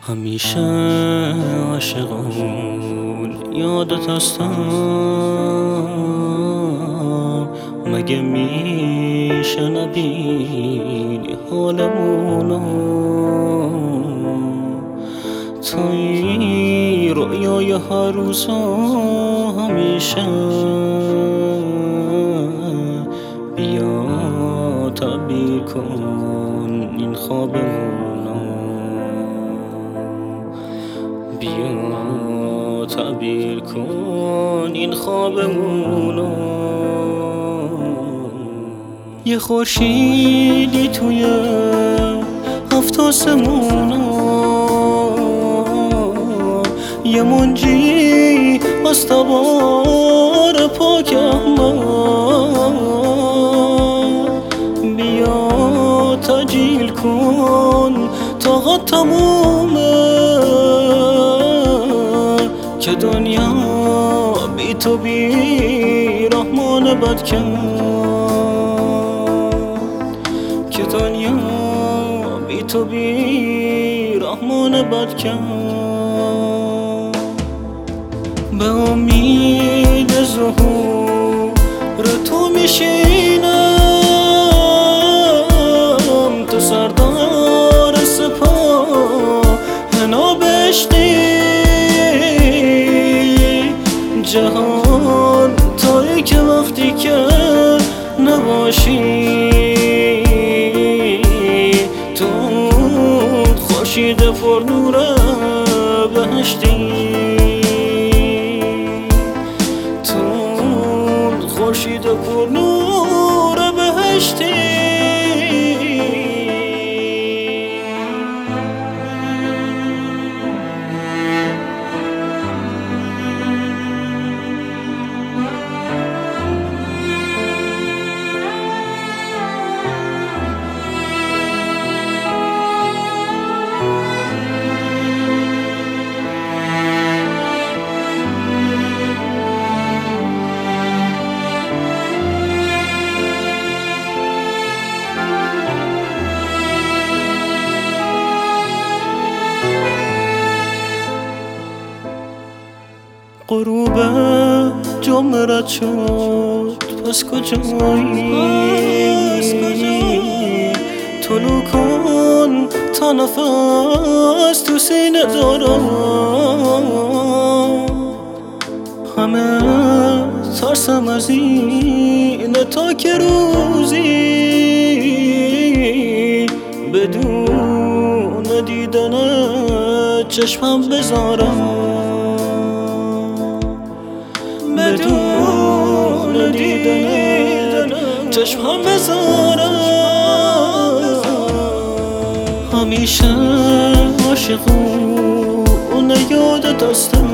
همیشه عاشقان یادت هستم، مگه میشه نبینی حالمونو؟ توی رویای هر روزا همیشه بیا تعبیر کن این خوابمونو، بیا تعبیر کن این خوابمونو. یه خورشیدی توی هفت آسمونا، یه منجی از تبار پاک احمد، بیا تجلیل کن طاقت تمومه که دنیا بی تو بی رحمان بد کرد، که دنیا بی تو بی رحمان بد کرد. به امید ظهور تو میشینم، تو سردار سپاه حنا بشتی جهان، تویی که وقتی که نباشی تو خورشید پرنور بهشتی، تو خورشید پرنور بهشتی. غروب جمعه رد شد، پس کجایی؟ طلوع کن تا نفس تو سینه دارم، همه ترسم از اینه تا که روزی بدون دیدن چشمم بذارم، بدون دیدن چشمم بذارم. همیشه عاشقونه یادت هستم،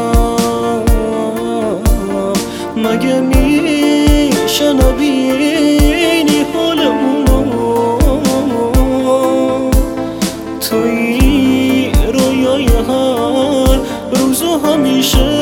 مگه میشه نبینی حالمونو؟ توی رویای هر روز و همیشه